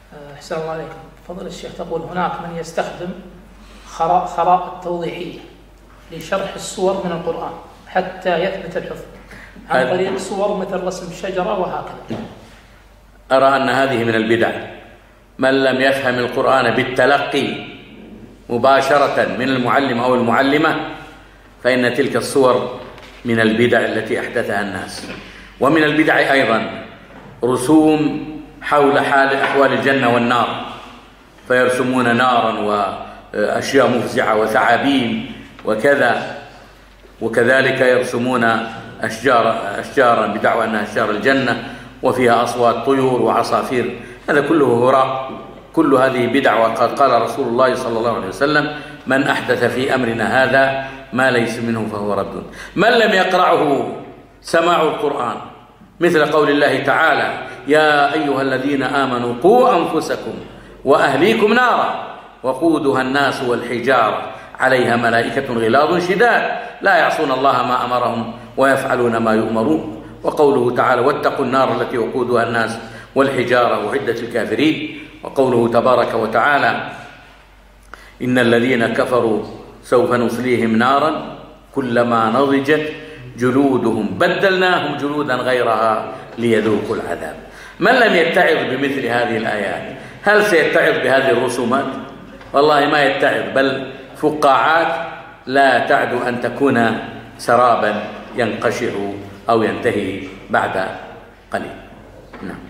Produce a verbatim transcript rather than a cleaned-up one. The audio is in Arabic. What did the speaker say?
أحسن الله عليكم. فضل الشيخ، تقول هناك من يستخدم خراء خراء توضيحية لشرح الصور من القرآن حتى يثبت الحفظ عن طريق صور مثل رسم الشجرة وهكذا. أرى أن هذه من البدع. من لم يفهم القرآن بالتلقي مباشرة من المعلم أو المعلمة فإن تلك الصور من البدع التي أحدثها الناس. ومن البدع أيضا رسوم حول حال أحوال الجنة والنار، فيرسمون نارا وأشياء مفزعة وثعابين وكذا، وكذلك يرسمون أشجار أشجارا بدعوى أنها أشجار الجنة وفيها أصوات طيور وعصافير. هذا كله هراء، كل هذه بدع. وقد قال رسول الله صلى الله عليه وسلم: من أحدث في أمرنا هذا ما ليس منه فهو رد. من لم يقرأه سماع القرآن، مثل قول الله تعالى: يا أيها الذين آمنوا قوا أنفسكم وأهليكم نارا وقودها الناس والحجارة عليها ملائكة غلاظ شداد لا يعصون الله ما أمرهم ويفعلون ما يؤمرون. وقوله تعالى: واتقوا النار التي وقودها الناس والحجارة أعدت الكافرين. وقوله تبارك وتعالى: إن الذين كفروا سوف نصليهم نارا كلما نضجت جلودهم بدلناهم جلودا غيرها ليذوقوا العذاب. من لم يتعظ بمثل هذه الآيات هل سيتعظ بهذه الرسومات؟ والله ما يتعظ، بل فقاعات لا تعد أن تكون سرابا ينقشع أو ينتهي بعد قليل. نعم.